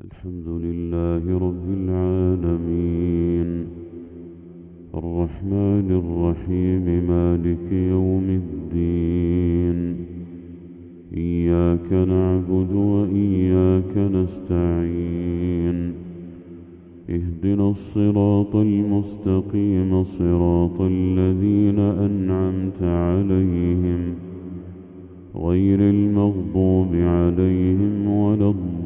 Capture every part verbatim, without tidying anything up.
الحمد لله رب العالمين الرحمن الرحيم مالك يوم الدين إياك نعبد وإياك نستعين اهدنا الصراط المستقيم صراط الذين أنعمت عليهم غير المغضوب عليهم ولا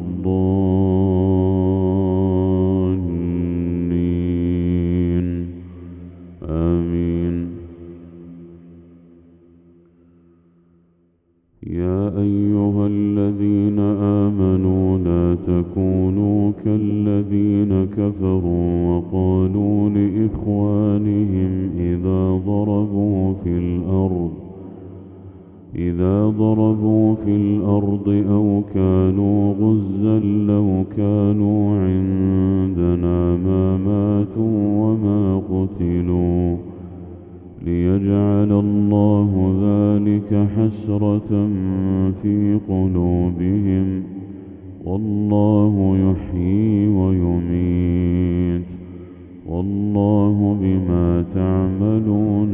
الضالين آمين. يا أيها الذين آمنوا لا تكونوا كالذين كفروا وقالوا لإخوانهم إذا ضربوا في الأرض إذا ضربوا في الأرض أو كانوا غزا لو كانوا عندنا ما ماتوا وما قتلوا ليجعل الله ذلك حسرة في قلوبهم والله يحيي ويميت والله بما تعملون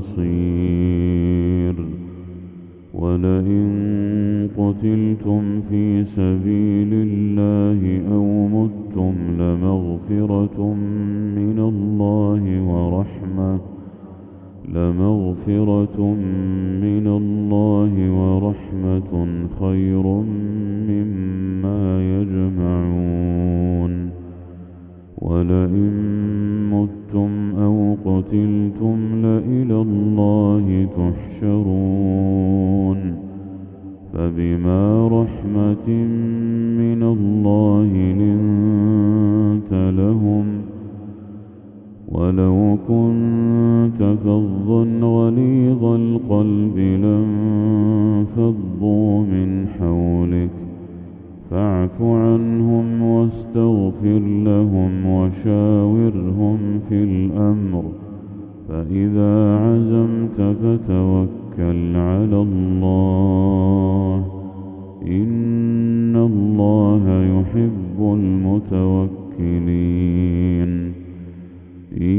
بصير. ولئن قتلتم في سبيل الله أو متم لمغفرة من الله ورحمة لمغفرة من الله ورحمة خير مما يجمعون. ولئن متم أو قتلتم لإلى الله تحشرون فبما رحمة من الله لنت لهم ولو كنت فظا غليظ القلب لانفضوا من حولك فاعف عنهم واستغفر لهم وشاورهم في الأمر فإذا عزمت فتوكل على الله إن الله يحب المتوكلين. إن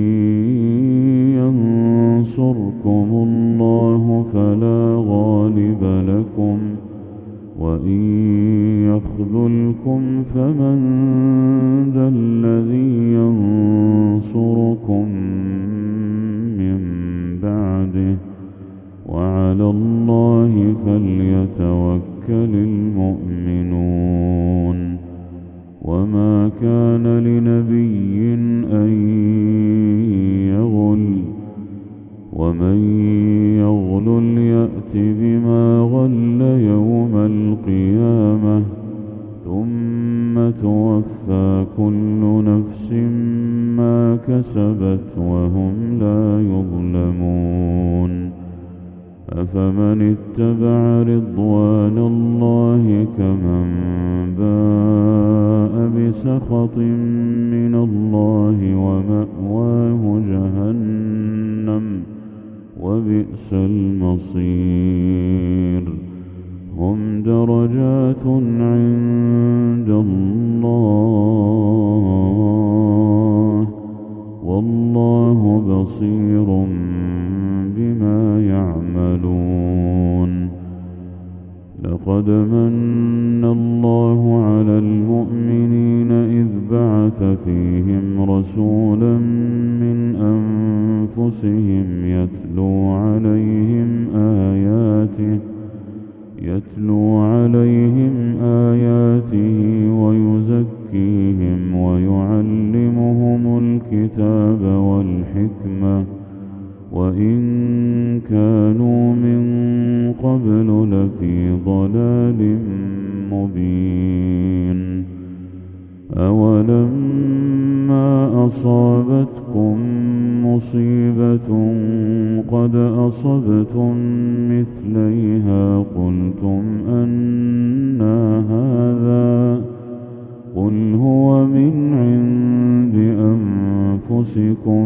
ينصركم الله فلا غالب لكم وإن يخذلكم فمن ذا الذي ينصركم من بعده وعلى الله فليتوكل المؤمنون. وما كان لنبي أن يغل ومن يغلل يأت بما غل يوم القيامة ثم توفى كل نفس ما كسبت وهم لا يظلمون. أفمن اتبع رضوان الله كمن باء بسخط من الله ومأواه جهنم وبئس المصير. هم درجات عند الله والله بصير بما يعملون. لقد من الله على المؤمنين إذ بعث فيهم رسولا من أنفسهم يتلو عليهم آياته يتلو عليهم آياته ويزكيهم ويعلمهم الكتاب والحكمة وإن كانوا من قبل لفي ضلال مبين. أولما أصابتكم مصيبة قد أصبتم مثليها قلتم أنى هذا قل هو من عند أنفسكم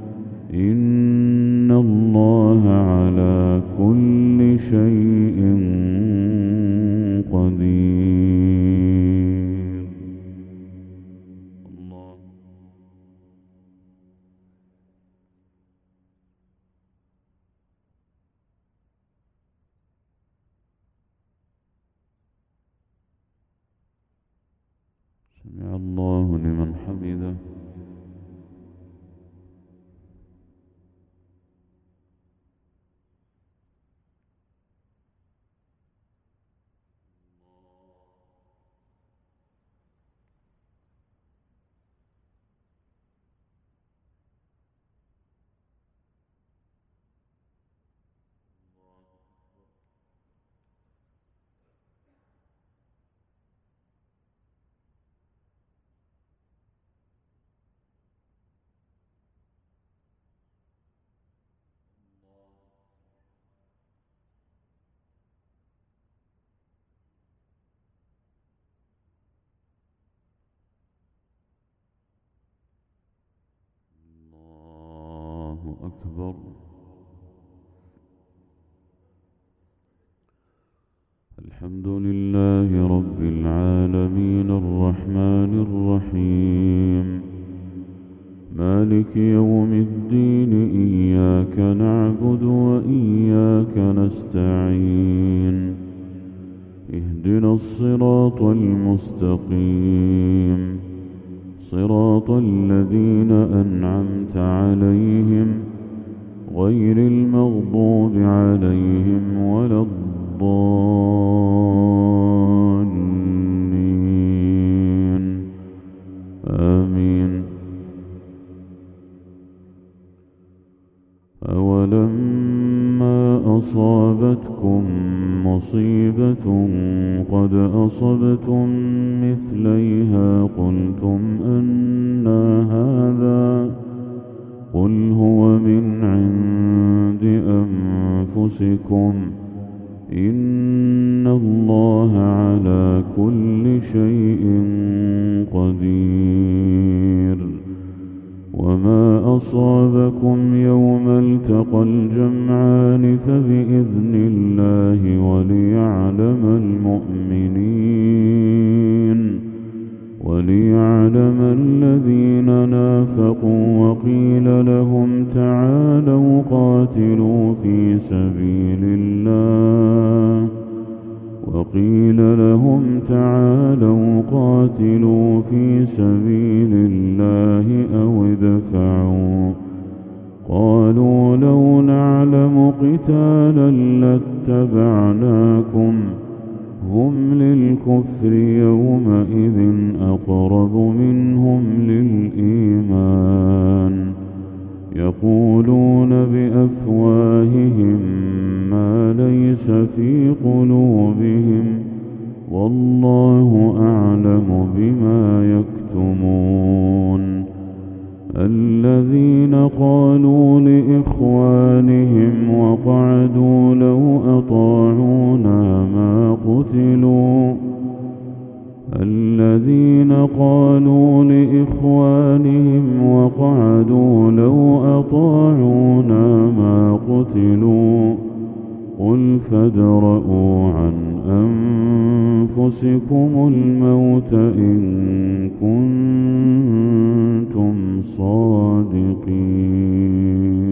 إن الله على كل شيء قدير. حمده. الله أكبر. الحمد لله رب العالمين الرحمن الرحيم مالك يوم الدين، إياك نعبد وإياك نستعين، اهدنا الصراط المستقيم، صراط الذين أنعمت عليهم غير المغضوب عليهم ولا الضالين، آمين. أولما أصابتكم مصيبة قد أصبتم مثليها قلتم أنى هذا، قل هو من عند أنفسكم، إن الله على كل شيء قدير. وما أصابكم يوم التقى الجمعان فبإذن الله وليعلم المؤمنين، وليعلم الذين نافقوا. وقيل لهم تعالوا قاتلوا في سبيل الله وقيل لهم تعالوا قاتلوا في سبيل الله أو ادفعوا، قالوا لو نعلم قتالا لاتبعناكم، هم للكفر يومئذ أقرب منهم للإيمان، يقولون بأفواههم ما ليس في قلوبهم، والله أعلم بما يكتمون. الذين قالوا لإخوانهم وقعدوا لو أطاعونا ما قتلوا الذين قالوا لإخوانهم وقعدوا لو أطاعونا ما قتلوا، قل فادرءوا عن أنفسكم الموت إن كنتم صادقين.